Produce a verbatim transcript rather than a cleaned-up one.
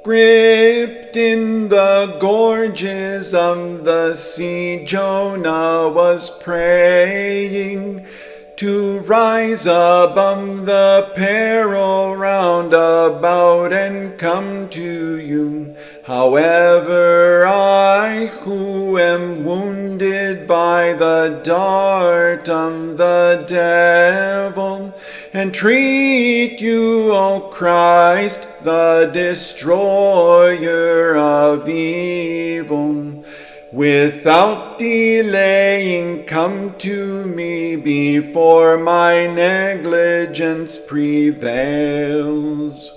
Gripped in the gorges of the sea, Jonah was praying to rise above the peril round about and come to you. However, I who am wounded by the dart of the devil, entreat you, O Christ, the destroyer of evil, without delaying come to me before my negligence prevails.